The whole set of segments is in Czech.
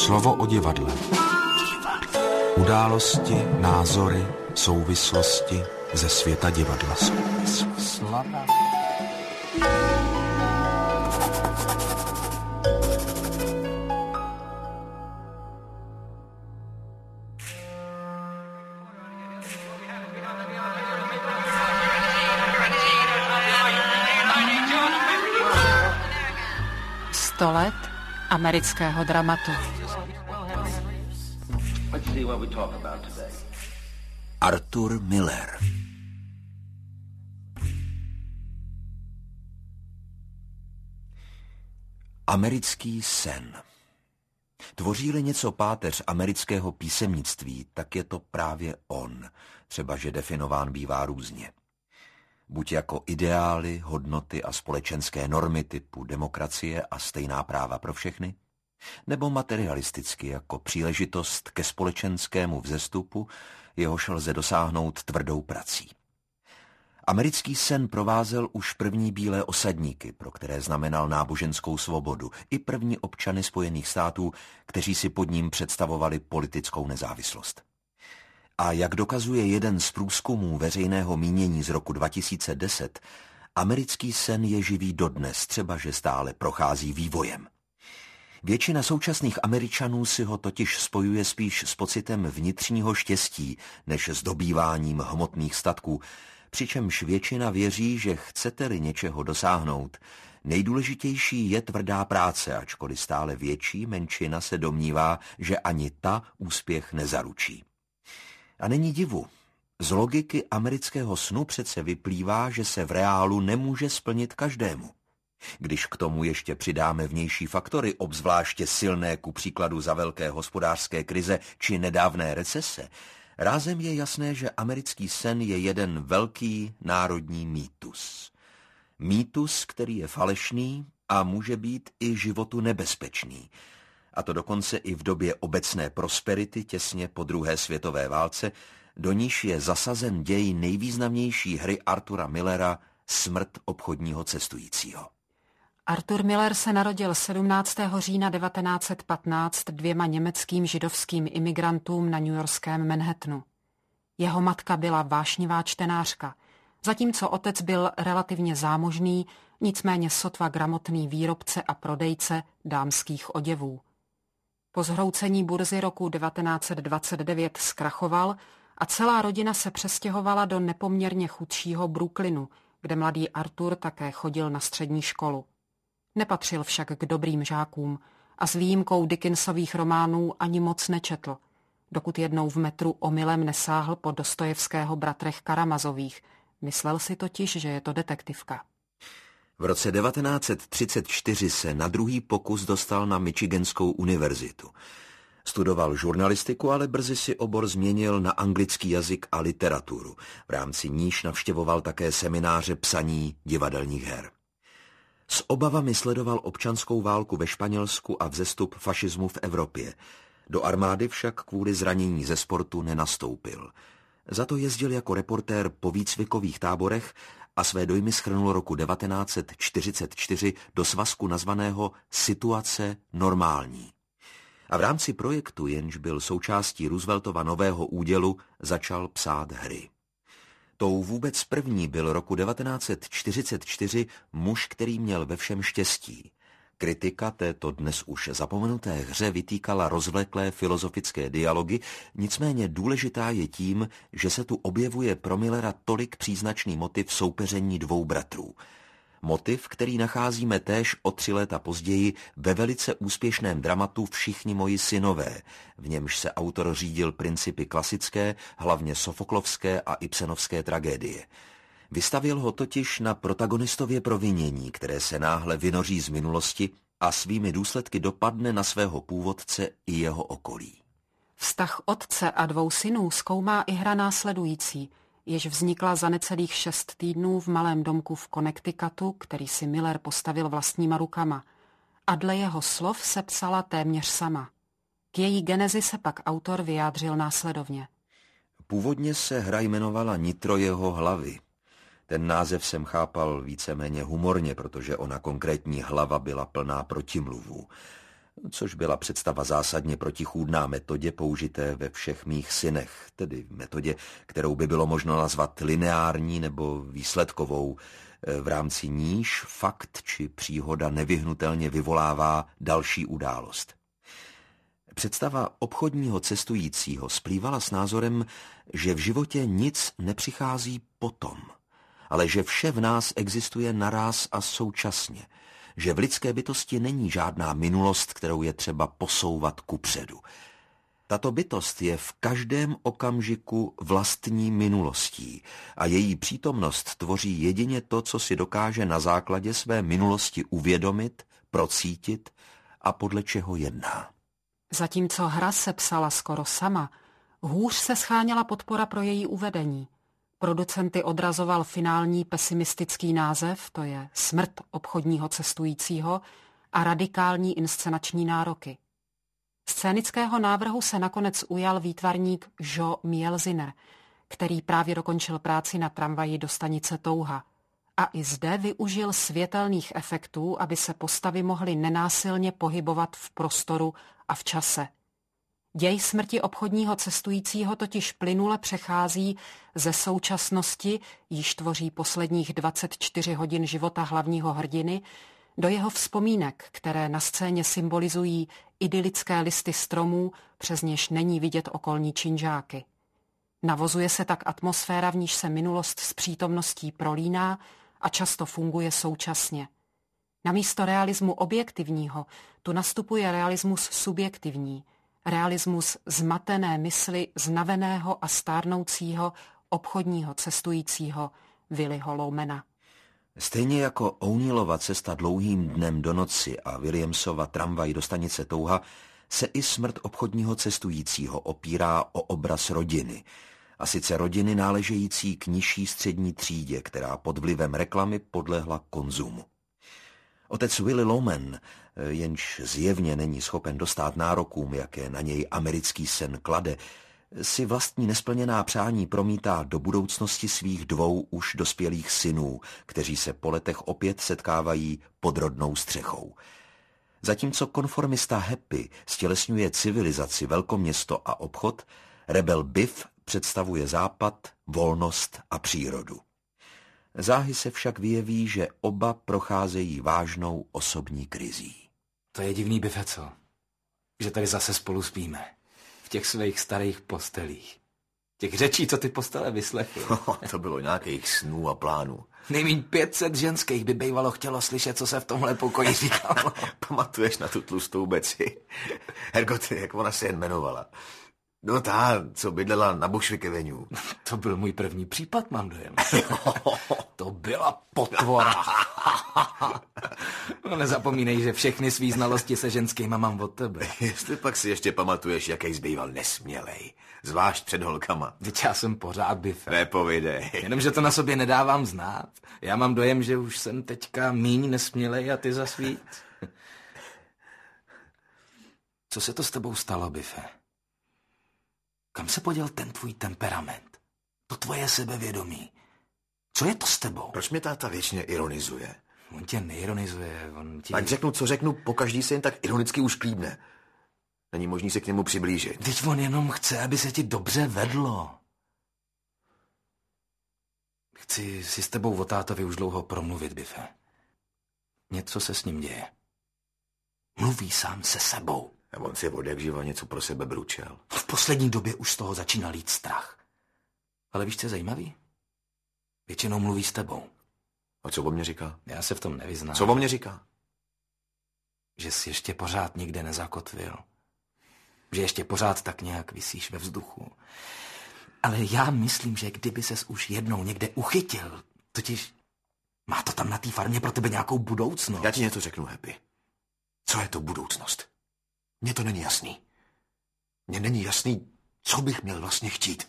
Slovo o divadle. Události, názory, souvislosti ze světa divadla. Slava. Let amerického dramatu. Arthur Miller. Americký sen. Tvoří-li něco páteř amerického písemnictví, tak je to právě on, třeba že definován bývá různě. Buď jako ideály, hodnoty a společenské normy typu demokracie a stejná práva pro všechny, nebo materialisticky jako příležitost ke společenskému vzestupu, jehož lze dosáhnout tvrdou prací. Americký sen provázel už první bílé osadníky, pro které znamenal náboženskou svobodu, i první občany Spojených států, kteří si pod ním představovali politickou nezávislost. A jak dokazuje jeden z průzkumů veřejného mínění z roku 2010, americký sen je živý dodnes, třeba že stále prochází vývojem. Většina současných Američanů si ho totiž spojuje spíš s pocitem vnitřního štěstí, než s dobýváním hmotných statků, přičemž většina věří, že chcete-li něčeho dosáhnout, nejdůležitější je tvrdá práce, ačkoliv stále větší menšina se domnívá, že ani ta úspěch nezaručí. A není divu. Z logiky amerického snu přece vyplývá, že se v reálu nemůže splnit každému. Když k tomu ještě přidáme vnější faktory, obzvláště silné ku příkladu za velké hospodářské krize či nedávné recese, rázem je jasné, že americký sen je jeden velký národní mýtus. Mýtus, který je falešný a může být i životu nebezpečný. A to dokonce i v době obecné prosperity těsně po druhé světové válce, do níž je zasazen děj nejvýznamnější hry Arthura Millera Smrt obchodního cestujícího. Arthur Miller se narodil 17. října 1915 dvěma německým židovským imigrantům na newyorském Manhattanu. Jeho matka byla vášnivá čtenářka, zatímco otec byl relativně zámožný, nicméně sotva gramotný výrobce a prodejce dámských oděvů. Po zhroucení burzy roku 1929 zkrachoval a celá rodina se přestěhovala do nepoměrně chudšího Brooklynu, kde mladý Arthur také chodil na střední školu. Nepatřil však k dobrým žákům a s výjimkou Dickensových románů ani moc nečetl, dokud jednou v metru omylem nesáhl po Dostojevského Bratrech Karamazových. Myslel si totiž, že je to detektivka. V roce 1934 se na druhý pokus dostal na Michiganskou univerzitu. Studoval žurnalistiku, ale brzy si obor změnil na anglický jazyk a literaturu. V rámci níž navštěvoval také semináře psaní divadelních her. S obavami sledoval občanskou válku ve Španělsku a vzestup fašismu v Evropě. Do armády však kvůli zranění ze sportu nenastoupil. Za to jezdil jako reportér po výcvikových táborech a své dojmy shrnul roku 1944 do svazku nazvaného Situace normální. A v rámci projektu, jenž byl součástí Rooseveltova nového údělu, začal psát hry. Tou vůbec první byl roku 1944 Muž, který měl ve všem štěstí. Kritika této dnes už zapomenuté hře vytýkala rozvleklé filozofické dialogy, nicméně důležitá je tím, že se tu objevuje pro Millera tolik příznačný motiv soupeření dvou bratrů. Motiv, který nacházíme též o 3 léta později ve velice úspěšném dramatu Všichni moji synové, v němž se autor řídil principy klasické, hlavně sofoklovské a ibsenovské tragédie. Vystavil ho totiž na protagonistově provinění, které se náhle vynoří z minulosti a svými důsledky dopadne na svého původce i jeho okolí. Vztah otce a 2 synů zkoumá i hra následující, jež vznikla za necelých 6 týdnů v malém domku v Connecticutu, který si Miller postavil vlastníma rukama. A dle jeho slov se psala téměř sama. K její genezi se pak autor vyjádřil následovně. Původně se hra jmenovala Nitro jeho hlavy. Ten název jsem chápal víceméně humorně, protože ona konkrétní hlava byla plná protimluvů. což byla představa zásadně protichůdná metodě použité ve Všech mých synech, tedy metodě, kterou by bylo možno nazvat lineární nebo výsledkovou, v rámci níž fakt či příhoda nevyhnutelně vyvolává další událost. Představa obchodního cestujícího splývala s názorem, že v životě nic nepřichází potom, ale že vše v nás existuje naráz a současně, že v lidské bytosti není žádná minulost, kterou je třeba posouvat kupředu. Tato bytost je v každém okamžiku vlastní minulostí a její přítomnost tvoří jedině to, co si dokáže na základě své minulosti uvědomit, procítit a podle čeho jedná. Zatímco hra se psala skoro sama, hůř se scháněla podpora pro její uvedení. Producenty odrazoval finální pesimistický název, to je Smrt obchodního cestujícího, a radikální inscenační nároky. Scénického návrhu se nakonec ujal výtvarník Jo Mielziner, který právě dokončil práci na tramvaji do stanice Touha. A i zde využil světelných efektů, aby se postavy mohly nenásilně pohybovat v prostoru a v čase. Děj smrti obchodního cestujícího totiž plynule přechází ze současnosti, již tvoří posledních 24 hodin života hlavního hrdiny, do jeho vzpomínek, které na scéně symbolizují idylické listy stromů, přes něž není vidět okolní činžáky. Navozuje se tak atmosféra, v níž se minulost s přítomností prolíná a často funguje současně. Namísto realismu objektivního tu nastupuje realismus subjektivní, realismus zmatené mysli znaveného a stárnoucího obchodního cestujícího Willyho Loemana. Stejně jako O'Neillova Cesta dlouhým dnem do noci a Williamsova Tramvaj do stanice Touha se i Smrt obchodního cestujícího opírá o obraz rodiny, a sice rodiny náležející k nižší střední třídě, která pod vlivem reklamy podlehla konzumu. Otec Willy Loeman, jenž zjevně není schopen dostát nárokům, jaké na něj americký sen klade, si vlastní nesplněná přání promítá do budoucnosti svých 2 už dospělých synů, kteří se po letech opět setkávají pod rodnou střechou. Zatímco konformista Happy stělesňuje civilizaci, velkoměsto a obchod, rebel Biff představuje západ, volnost a přírodu. Záhy se však vyjeví, že oba procházejí vážnou osobní krizí. To je divný, Biffe, co? Že tady zase spolu spíme. V těch svých starých postelích. Těch řečí, co ty postele vyslechly. To bylo nějakých snů a plánů. Nejmíň 500 ženských by bývalo chtělo slyšet, co se v tomhle pokoji říkalo. Pamatuješ na tu tlustou Beci? Hergoty, jak ona se jen jmenovala. No ta, co bydlela na Bushwick Avenue. To byl můj první případ, mám dojem. To byla potvora. No nezapomínej, že všechny svý znalosti se ženskýma mám od tebe. Jestli pak si ještě pamatuješ, jaký zbýval nesmělej. Zvlášť před holkama. Teď já jsem pořád Biffe. Nepovidej. Jenomže to na sobě nedávám znát. Já mám dojem, že už jsem teďka míň nesmělej a ty zas víc. Co se to s tebou stalo, Biffe? Kam se poděl ten tvůj temperament? To tvoje sebevědomí? Co je to s tebou? Proč mě táta věčně ironizuje? On tě neironizuje, on ti... Ať řeknu, co řeknu, pokaždý se jen tak ironicky už klíbne. Není možný se k němu přiblížit. Teď on jenom chce, aby se ti dobře vedlo. Chci si s tebou o tátovi už dlouho promluvit, Biffe. Něco se s ním děje. Mluví sám se sebou. A on si odjakživa něco pro sebe bručel. V poslední době už z toho začínal jít strach. Ale víš, co je zajímavý? Většinou mluví s tebou. A co o mě říká? Já se v tom nevyznám. Co o mě říká? Že jsi ještě pořád nikde nezakotvil. Že ještě pořád tak nějak visíš ve vzduchu. Ale já myslím, že kdyby ses už jednou někde uchytil, totiž má to tam na té farmě pro tebe nějakou budoucnost. Já ti něco řeknu, Happy. Co je to budoucnost? Mně to není jasný. Mně není jasný, co bych měl vlastně chtít.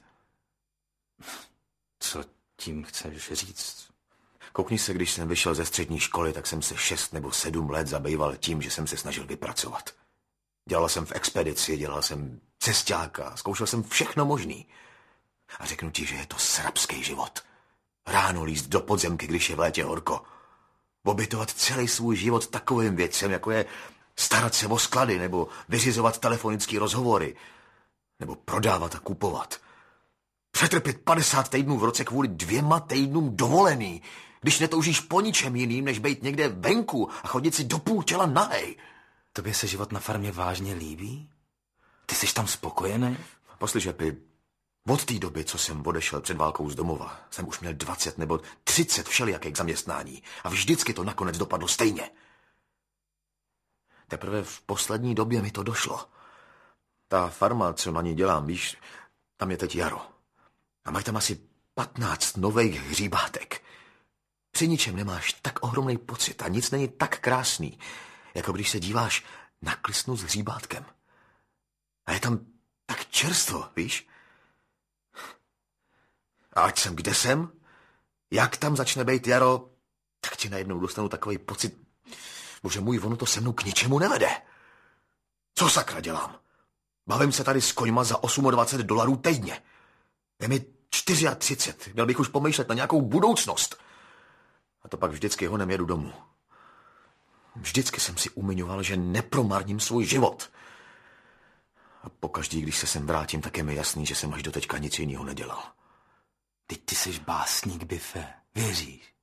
Co tím chceš říct? Koukni se, když jsem vyšel ze střední školy, tak jsem se 6 nebo 7 let zabýval tím, že jsem se snažil vypracovat. Dělal jsem v expedici, dělal jsem cesťáka, zkoušel jsem všechno možný. A řeknu ti, že je to srabský život. Ráno líst do podzemky, když je v létě horko. Obětovat celý svůj život takovým věcem, jako je Starat se o sklady, nebo vyřizovat telefonické rozhovory, nebo prodávat a kupovat. Přetrpět 50 týdnů v roce kvůli 2 týdnům dovolený, když netoužíš po ničem jiným, než bejt někde venku a chodit si do půl těla nahej. Tobě se život na farmě vážně líbí? Ty jsi tam spokojený? Poslyš, Happy, od té doby, co jsem odešel před válkou z domova, jsem už měl 20 nebo 30 všelijakých zaměstnání a vždycky to nakonec dopadlo stejně. Teprve v poslední době mi to došlo. Ta farma, co na ní dělám, víš, tam je teď jaro. A mají tam asi 15 nových hříbátek. Při ničem nemáš tak ohromný pocit a nic není tak krásný, jako když se díváš na klisnu s hříbátkem. A je tam tak čerstvo, víš? A ať jsem kde jsem, jak tam začne být jaro, tak ti najednou dostanu takový pocit, bože můj, ono to se mnou k ničemu nevede. Co sakra dělám? Bavím se tady s koňma za $28 týdně. Je mi 34, měl bych už pomýšlet na nějakou budoucnost. A to pak vždycky honem jedu domů. Vždycky jsem si umiňoval, že nepromarním svůj život. A pokaždý, když se sem vrátím, tak je mi jasný, že jsem až doteďka nic jiného nedělal. Ty jsi básník, Biffe, věříš?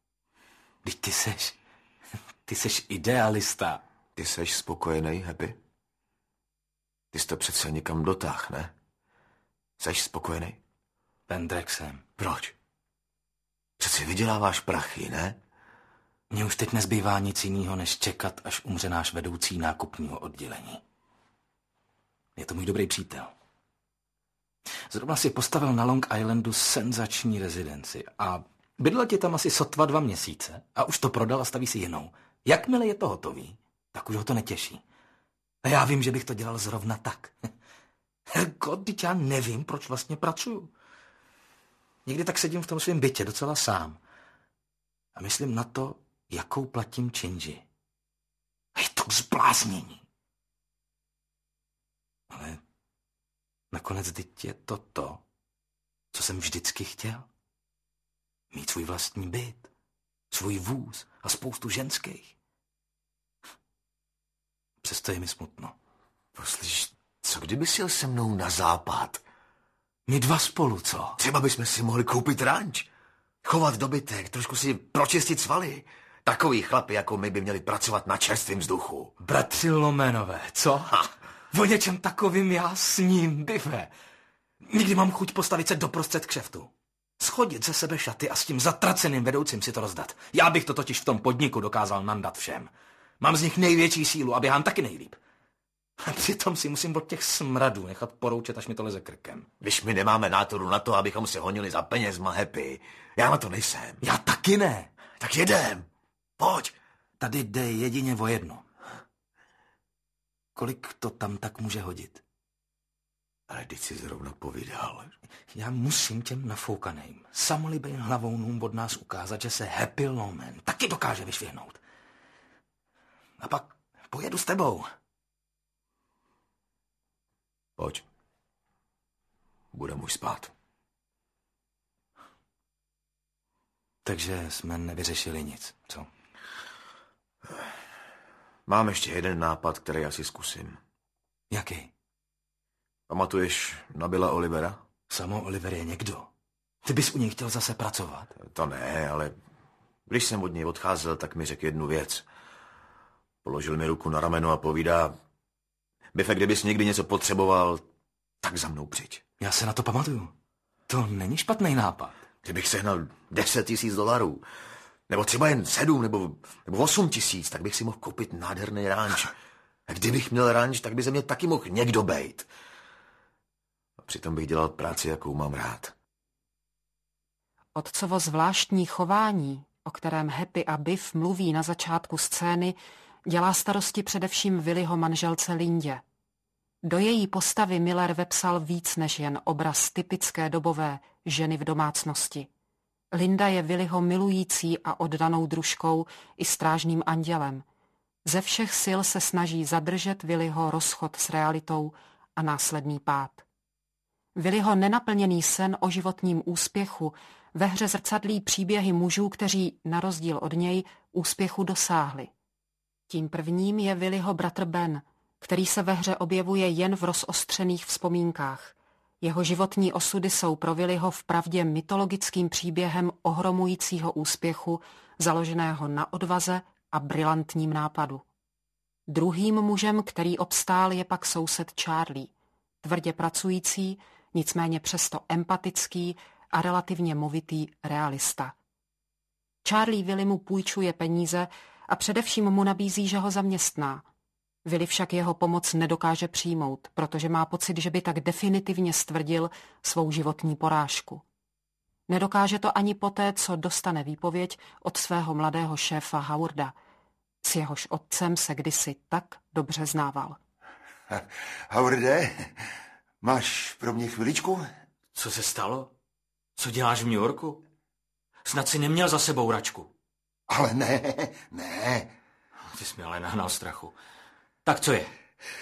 Ty jsi idealista. Ty jsi spokojený, Happy? Ty jsi to přece někam dotáh, ne? Jseš spokojený? Pendrexem. Proč? Přeci vyděláváš prachy, ne? Mně už teď nezbývá nic jiného, než čekat, až umře náš vedoucí nákupního oddělení. Je to můj dobrý přítel. Zrovna si postavil na Long Islandu senzační rezidenci a bydlel ti tam asi sotva 2 měsíce a už to prodal a staví si jinou. Jakmile je to hotový, tak už ho to netěší. A já vím, že bych to dělal zrovna tak. Herko, teď já nevím, proč vlastně pracuju. Někdy tak sedím v tom svém bytě docela sám a myslím na to, jakou platím činži. A je to zbláznění. Ale nakonec teď je to, co jsem vždycky chtěl. Mít svůj vlastní byt, svůj vůz a spoustu ženských. Přesto je mi smutno. Poslyš, co kdyby jsi jel se mnou na západ? My 2 spolu, co? Třeba bychom si mohli koupit ranč, chovat dobytek, trošku si pročistit svaly. Takový chlapi jako my by měli pracovat na čerstvém vzduchu. Bratři Lomenové, co? Ha. O něčem takovým já sním, Biffe. Nikdy mám chuť postavit se doprostřed kšeftu. Schodit ze sebe šaty a s tím zatraceným vedoucím si to rozdat. Já bych to totiž v tom podniku dokázal nandat všem. Mám z nich největší sílu a běhám taky nejlíp. A přitom si musím od těch smradů nechat poroučet, až mi to leze krkem. Když my nemáme nátoru na to, abychom se honili za penězma, Happy. Já na to nejsem. Já taky ne. Tak jedem. Pojď. Tady jde jedině o jedno. Kolik to tam tak může hodit? Ale teď si zrovna povídal. Já musím těm nafoukaným, samolibým hlavounům od nás ukázat, že se Happy Loman taky dokáže vyšvihnout. A pak pojedu s tebou. Pojď. Budem už spát. Takže jsme nevyřešili nic, co? Mám ještě jeden nápad, který asi zkusím. Jaký? Pamatuješ na Billa Olivera? Samo Oliver je někdo. Ty bys u něj chtěl zase pracovat? To ne, ale když jsem od něj odcházel, tak mi řekl jednu věc. Položil mi ruku na rameno a povídá: Biffe, kdybys někdy něco potřeboval, tak za mnou přijď. Já se na to pamatuju. To není špatný nápad. Kdybych sehnal $10,000, nebo třeba jen 7 nebo 8 000, tak bych si mohl koupit nádherný ranč. A kdybych měl ranč, tak by ze mě taky mohl někdo bejt. A přitom bych dělal práci, jakou mám rád. Otcovo zvláštní chování, o kterém Happy a Biff mluví na začátku scény, dělá starosti především Willyho manželce Lindě. Do její postavy Miller vepsal víc než jen obraz typické dobové ženy v domácnosti. Linda je Willyho milující a oddanou družkou i strážným andělem. Ze všech sil se snaží zadržet Willyho rozchod s realitou a následný pád. Willyho nenaplněný sen o životním úspěchu ve hře zrcadlí příběhy mužů, kteří, na rozdíl od něj, úspěchu dosáhli. Tím prvním je Willyho bratr Ben, který se ve hře objevuje jen v rozostřených vzpomínkách. Jeho životní osudy jsou pro Willyho vpravdě mytologickým příběhem ohromujícího úspěchu, založeného na odvaze a brilantním nápadu. Druhým mužem, který obstál, je pak soused Charlie, tvrdě pracující, nicméně přesto empatický a relativně movitý realista. Charlie Willymu půjčuje peníze a především mu nabízí, že ho zaměstná. Willy však jeho pomoc nedokáže přijmout, protože má pocit, že by tak definitivně stvrdil svou životní porážku. Nedokáže to ani poté, co dostane výpověď od svého mladého šéfa Howarda. S jehož otcem se kdysi tak dobře znával. Howarde, máš pro mě chviličku? Co se stalo? Co děláš v New Yorku? Snad si neměl za sebou račku. Ale ne. Ty jsi mi ale nahnal strachu. Tak co je?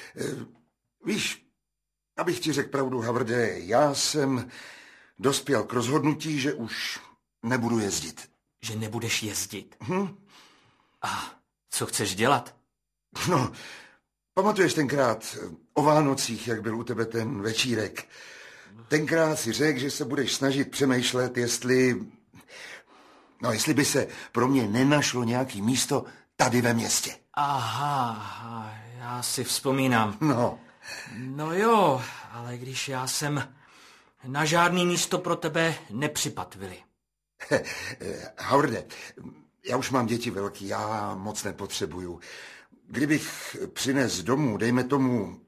Víš, abych ti řekl pravdu, Howarde, já jsem dospěl k rozhodnutí, že už nebudu jezdit. Že nebudeš jezdit? A co chceš dělat? No, pamatuješ tenkrát o Vánocích, jak byl u tebe ten večírek? Tenkrát si řekl, že se budeš snažit přemýšlet, jestli by se pro mě nenašlo nějaký místo tady ve městě. Aha, já si vzpomínám. No jo, ale když já jsem na žádný místo pro tebe nepřipadl, Willy. Howarde, já už mám děti velký, já moc nepotřebuju. Kdybych přines domů, dejme tomu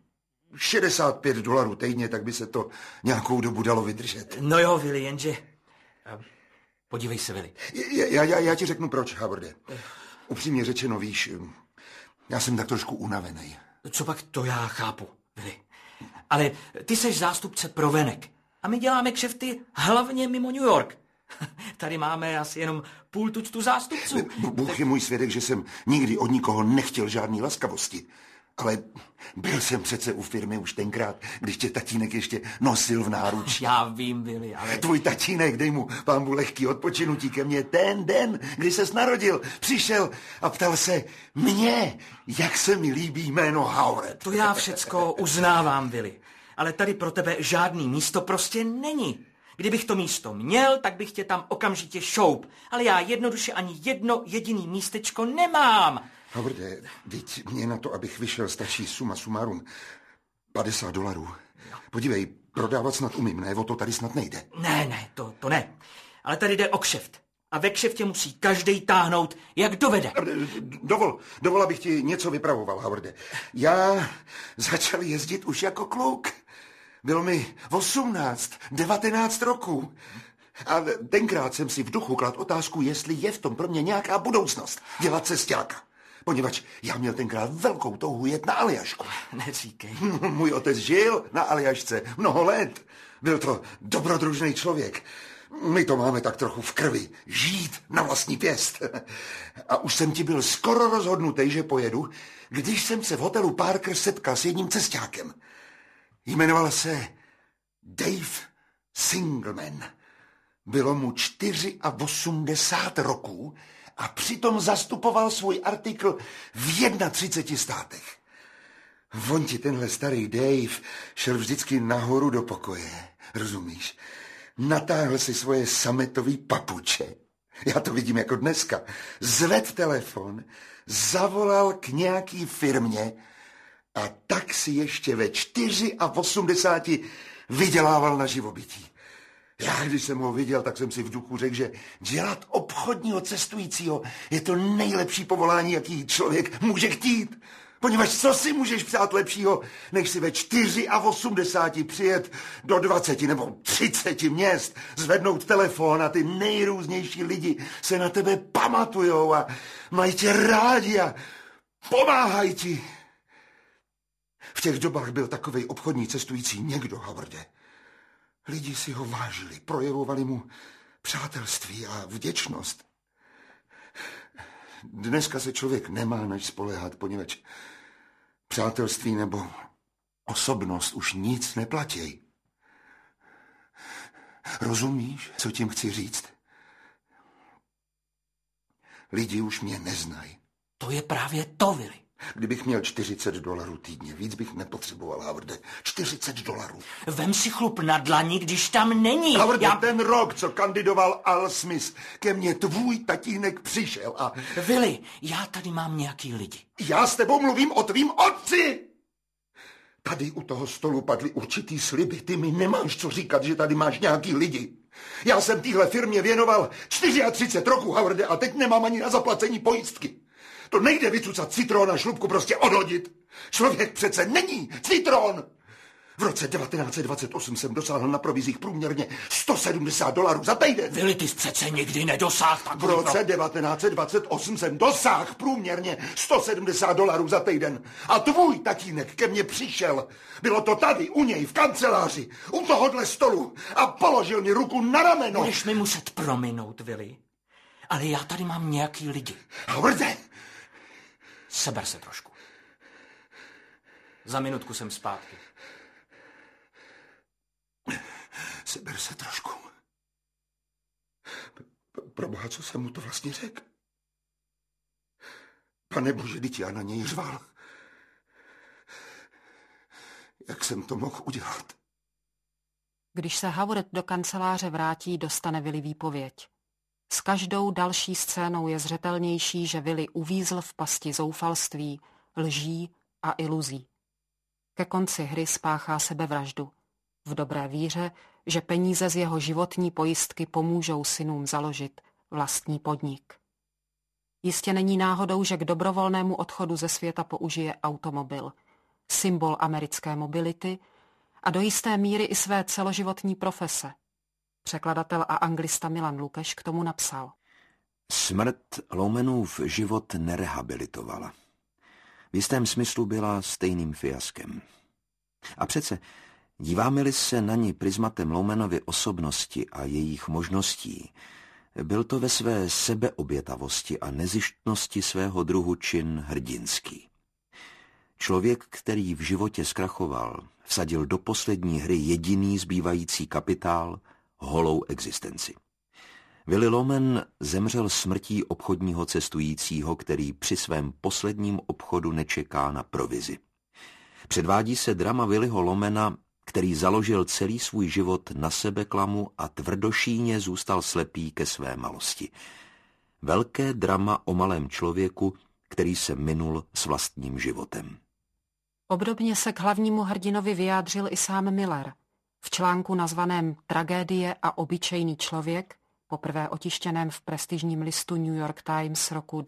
$65 týdně, tak by se to nějakou dobu dalo vydržet. No jo, Willy, jenže... Podívej se, Willy. Já ti řeknu proč, Howarde. Upřímně řečeno, víš, já jsem tak trošku unavený. Co pak to já chápu, Willy. Ale ty seš zástupce provenek. A my děláme kšefty hlavně mimo New York. Tady máme asi jenom půl tuctu zástupců. Bůh je můj svědek, že jsem nikdy od nikoho nechtěl žádný laskavosti. Ale byl jsem přece u firmy už tenkrát, když tě tatínek ještě nosil v náručí. Já vím, Willy, ale... Tvůj tatínek, dej mu pánbu lehký odpočinutí ke mně ten den, kdy ses narodil, přišel a ptal se mě, jak se mi líbí jméno Howard. To já všecko uznávám, Willy. Ale tady pro tebe žádný místo prostě není. Kdybych to místo měl, tak bych tě tam okamžitě šoup. Ale já jednoduše ani jedno jediný místečko nemám. Howarde, teď mě na to, abych vyšel, stačí suma sumárum $50. Podívej, prodávat snad umím, ne? O to tady snad nejde. Ne, to ne. Ale tady jde o kšeft. A ve kšeftě musí každej táhnout, jak dovede. Dovol, abych ti něco vypravoval, Howarde. Já začal jezdit už jako kluk. Bylo mi 18, 19 roků. A tenkrát jsem si v duchu kladl otázku, jestli je v tom pro mě nějaká budoucnost dělat cesťáka. Poněvadž já měl tenkrát velkou touhu jet na Aljašku. Neříkej. Můj otec žil na Aljašce mnoho let. Byl to dobrodružný člověk. My to máme tak trochu v krvi. Žít na vlastní pěst. A už jsem ti byl skoro rozhodnutý, že pojedu, když jsem se v hotelu Parker setkal s jedním cesťákem. Jmenoval se Dave Singleman. Bylo mu 84 roků a přitom zastupoval svůj artikl v 31 státech. On ti tenhle starý Dave šel vždycky nahoru do pokoje, rozumíš? Natáhl si svoje sametový papuče. Já to vidím jako dneska. Zved telefon, zavolal k nějaký firmě a tak si ještě ve 84 vydělával na živobytí. Já, když jsem ho viděl, tak jsem si v duchu řekl, že dělat obchodního cestujícího je to nejlepší povolání, jaký člověk může chtít. Poněvadž co si můžeš přát lepšího, než si ve 84 přijet do 20 nebo 30 měst, zvednout telefon a ty nejrůznější lidi se na tebe pamatujou a mají tě rádi a pomáhají ti. V těch dobách byl takovej obchodní cestující někdo, Howarde. Lidi si ho vážili, projevovali mu přátelství a vděčnost. Dneska se člověk nemá nač spoléhat, poněvadž přátelství nebo osobnost už nic neplatí. Rozumíš, co tím chci říct? Lidi už mě neznají. To je právě to, Willy. Kdybych měl $40 týdně, víc bych nepotřeboval, Howarde. $40. Vem si chlup na dlani, když tam není. Howarde, ten rok, co kandidoval Al Smith, ke mně tvůj tatínek přišel a... Willy, já tady mám nějaký lidi. Já s tebou mluvím o tvým otci! Tady u toho stolu padly určitý sliby. Ty mi nemáš co říkat, že tady máš nějaký lidi. Já jsem téhle firmě věnoval 34 roků, Howarde, a teď nemám ani na zaplacení pojistky. To nejde vycucat citron a šlupku prostě odhodit. Člověk přece není citron. V roce 1928 jsem dosáhl na provizích průměrně $170 za týden. Willy, ty jsi přece nikdy nedosáhl V roce 1928 jsem dosáhl průměrně $170 za týden. A tvůj tatínek ke mně přišel. Bylo to tady, u něj, v kanceláři, u tohohle stolu a položil mi ruku na rameno. Budeš mi muset prominout, Willy. Ale já tady mám nějaký lidi. Howarde! Seber se trošku. Za minutku jsem zpátky. Seber se trošku. Proboha, co jsem mu to vlastně řekl? Pane Bože, vždyť já na něj řval. Jak jsem to mohl udělat? Když se Howard do kanceláře vrátí, dostane Willy výpověď. S každou další scénou je zřetelnější, že Willy uvízl v pasti zoufalství, lží a iluzí. Ke konci hry spáchá sebevraždu. V dobré víře, že peníze z jeho životní pojistky pomůžou synům založit vlastní podnik. Jistě není náhodou, že k dobrovolnému odchodu ze světa použije automobil, symbol americké mobility a do jisté míry i své celoživotní profese. Překladatel a anglista Milan Lukeš k tomu napsal. Smrt Lomanův život nerehabilitovala. V jistém smyslu byla stejným fiaskem. A přece, díváme-li se na ní prismatem Lomanovy osobnosti a jejich možností, byl to ve své sebeobětavosti a nezištnosti svého druhu čin hrdinský. Člověk, který v životě zkrachoval, vsadil do poslední hry jediný zbývající kapitál, holou existenci. Willy Loman zemřel smrtí obchodního cestujícího, který při svém posledním obchodu nečeká na provizi. Předvádí se drama Willyho Lomana, který založil celý svůj život na sebeklamu a tvrdošíjně zůstal slepý ke své malosti. Velké drama o malém člověku, který se minul s vlastním životem. Obdobně se k hlavnímu hrdinovi vyjádřil i sám Miller. V článku nazvaném Tragédie a obyčejný člověk, poprvé otištěném v prestižním listu New York Times roku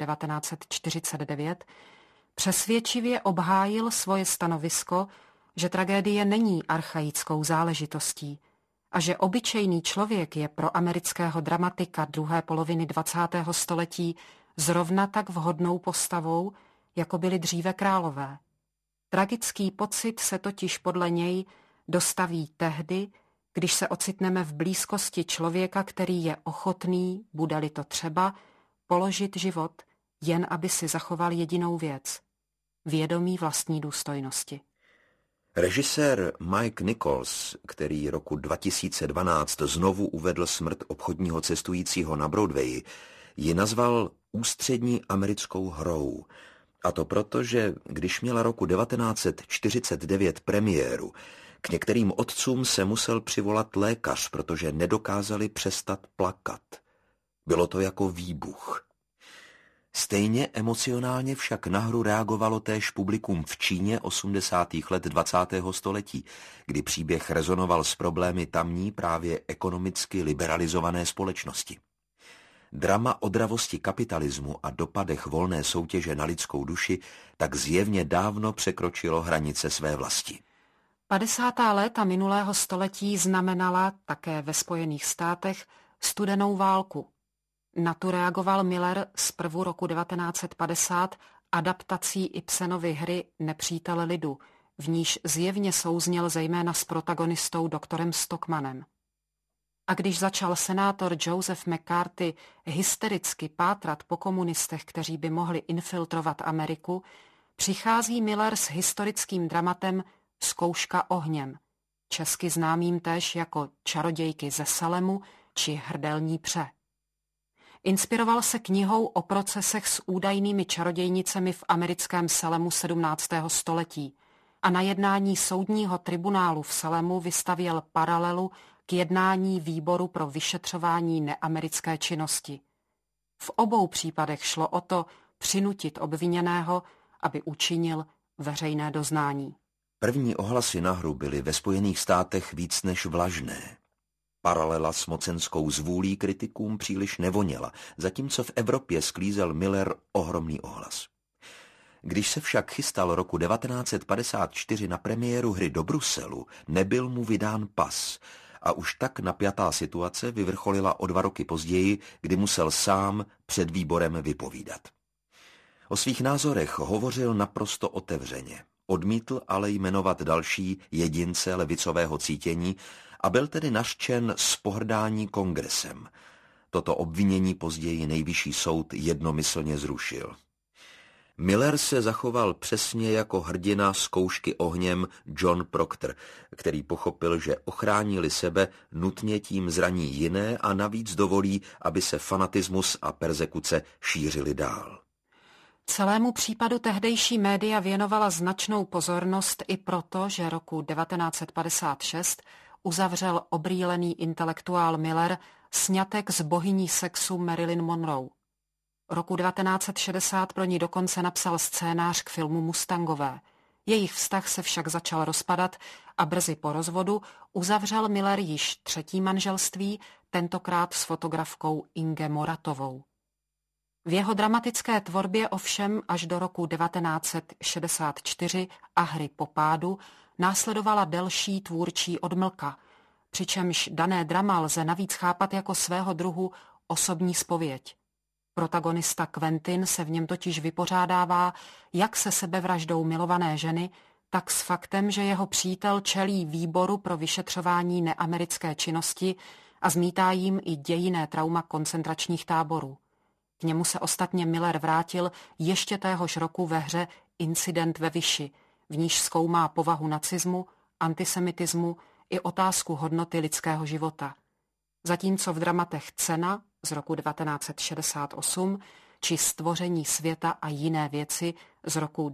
1949, přesvědčivě obhájil svoje stanovisko, že tragédie není archaickou záležitostí a že obyčejný člověk je pro amerického dramatika druhé poloviny 20. století zrovna tak vhodnou postavou, jako byli dříve králové. Tragický pocit se totiž podle něj dostaví tehdy, když se ocitneme v blízkosti člověka, který je ochotný, bude-li to třeba, položit život, jen aby si zachoval jedinou věc – vědomí vlastní důstojnosti. Režisér Mike Nichols, který roku 2012 znovu uvedl smrt obchodního cestujícího na Broadwayi, ji nazval ústřední americkou hrou. A to proto, že když měla roku 1949 premiéru, k některým otcům se musel přivolat lékař, protože nedokázali přestat plakat. Bylo to jako výbuch. Stejně emocionálně však na hru reagovalo též publikum v Číně 80. let 20. století, kdy příběh rezonoval s problémy tamní právě ekonomicky liberalizované společnosti. Drama o dravosti kapitalismu a dopadech volné soutěže na lidskou duši tak zjevně dávno překročilo hranice své vlasti. 50. léta minulého století znamenala také ve Spojených státech studenou válku. Na tu reagoval Miller zprvu roku 1950 adaptací Ibsenovy hry Nepřítel lidu, v níž zjevně souzněl zejména s protagonistou doktorem Stockmanem. A když začal senátor Joseph McCarthy hystericky pátrat po komunistech, kteří by mohli infiltrovat Ameriku, přichází Miller s historickým dramatem Zkouška ohněm, česky známým též jako Čarodějky ze Salemu či Hrdelní pře. Inspiroval se knihou o procesech s údajnými čarodějnicemi v americkém Salemu 17. století a na jednání soudního tribunálu v Salemu vystavěl paralelu k jednání výboru pro vyšetřování neamerické činnosti. V obou případech šlo o to přinutit obviněného, aby učinil veřejné doznání. První ohlasy na hru byly ve Spojených státech víc než vlažné. Paralela s mocenskou zvůlí kritikům příliš nevoněla, zatímco v Evropě sklízel Miller ohromný ohlas. Když se však chystal roku 1954 na premiéru hry do Bruselu, nebyl mu vydán pas a už tak napjatá situace vyvrcholila o 2 roky později, kdy musel sám před výborem vypovídat. O svých názorech hovořil naprosto otevřeně. Odmítl ale jmenovat další jedince levicového cítění a byl tedy nařčen z pohrdání kongresem. Toto obvinění později nejvyšší soud jednomyslně zrušil. Miller se zachoval přesně jako hrdina zkoušky ohněm John Proctor, který pochopil, že ochránili sebe, nutně tím zraní jiné a navíc dovolí, aby se fanatismus a perzekuce šířily dál. Celému případu tehdejší média věnovala značnou pozornost i proto, že roku 1956 uzavřel obrýlený intelektuál Miller sňatek s bohyní sexu Marilyn Monroe. Roku 1960 pro ní dokonce napsal scénář k filmu Mustangové. Jejich vztah se však začal rozpadat a brzy po rozvodu uzavřel Miller již 3. manželství, tentokrát s fotografkou Inge Moratovou. V jeho dramatické tvorbě ovšem až do roku 1964 a Hry po pádu následovala delší tvůrčí odmlka, přičemž dané drama lze navíc chápat jako svého druhu osobní zpověď. Protagonista Quentin se v něm totiž vypořádává jak se sebevraždou milované ženy, tak s faktem, že jeho přítel čelí výboru pro vyšetřování neamerické činnosti a zmítá jim i dějinné trauma koncentračních táborů. K němu se ostatně Miller vrátil ještě téhož roku ve hře Incident ve Vyši, v níž zkoumá povahu nacismu, antisemitismu i otázku hodnoty lidského života. Zatímco v dramatech Cena z roku 1968 či Stvoření světa a jiné věci z roku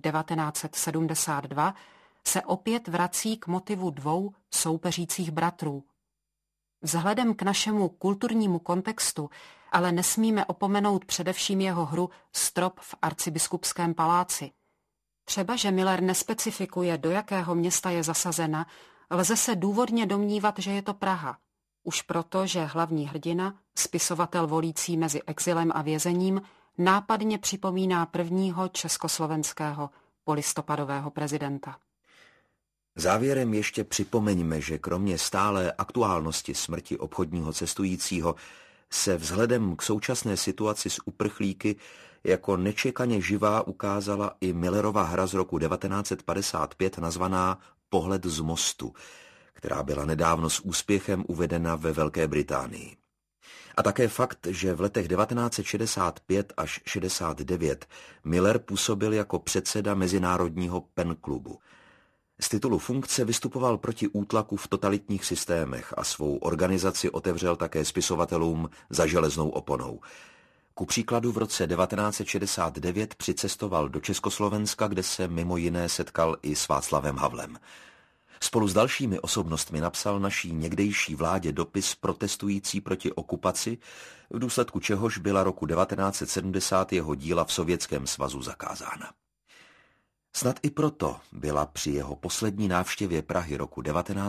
1972 se opět vrací k motivu 2 soupeřících bratrů. Vzhledem k našemu kulturnímu kontextu ale nesmíme opomenout především jeho hru Strop v arcibiskupském paláci. Třeba, že Miller nespecifikuje, do jakého města je zasazena, lze se důvodně domnívat, že je to Praha. Už proto, že hlavní hrdina, spisovatel volící mezi exilem a vězením, nápadně připomíná prvního československého polistopadového prezidenta. Závěrem ještě připomeňme, že kromě stálé aktuálnosti smrti obchodního cestujícího se vzhledem k současné situaci s uprchlíky jako nečekaně živá ukázala i Millerova hra z roku 1955 nazvaná Pohled z mostu, která byla nedávno s úspěchem uvedena ve Velké Británii. A také fakt, že v letech 1965 až 69 Miller působil jako předseda Mezinárodního PEN klubu. Z titulu funkce vystupoval proti útlaku v totalitních systémech a svou organizaci otevřel také spisovatelům za železnou oponou. Ku příkladu v roce 1969 přicestoval do Československa, kde se mimo jiné setkal i s Václavem Havlem. Spolu s dalšími osobnostmi napsal naší někdejší vládě dopis protestující proti okupaci, v důsledku čehož byla roku 1970 jeho díla v Sovětském svazu zakázána. Snad i proto byla při jeho poslední návštěvě Prahy roku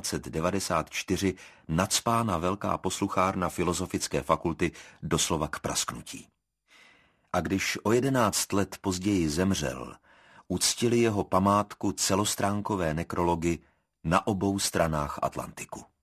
1994 nacpána velká posluchárna Filozofické fakulty doslova k prasknutí. A když o 11 let později zemřel, uctili jeho památku celostránkové nekrology na obou stranách Atlantiku.